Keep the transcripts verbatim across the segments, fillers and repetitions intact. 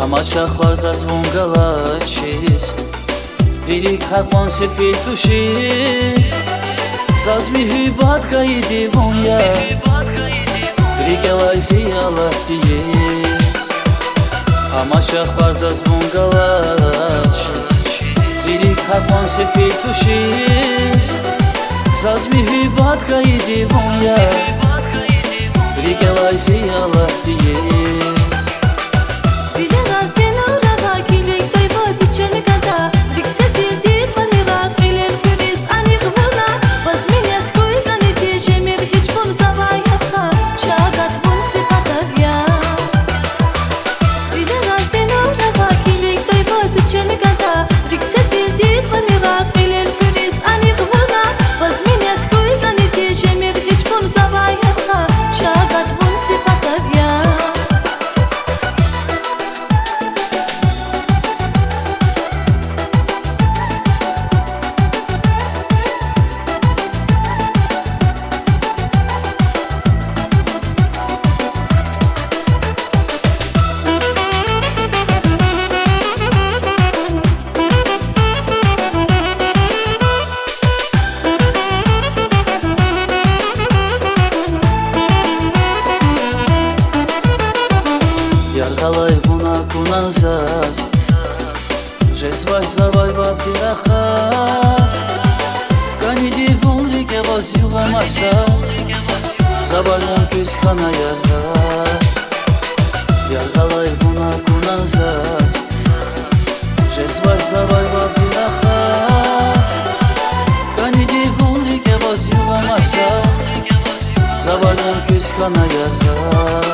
Amaşaqlar zazvon galaçis Virik havon sefil tuşis Zazmi hübat gaydi vonya Rigelay ziyalah diyis Amaşaqlar zazvon galaçis Virik havon sefil tuşis Zazmi hübat gaydi vonya Rigelay ziyalah diyis Yargalay vuna kunazas Жесвай завай вапирахас Кани дивон рике ваз югамасас Завалон күз хана яргас Yargalay vuna kunazas Жесвай завай вапирахас Кани дивон рике ваз югамасас Завалон күз хана яргас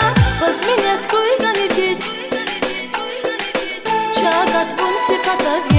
Шагат вон сипатав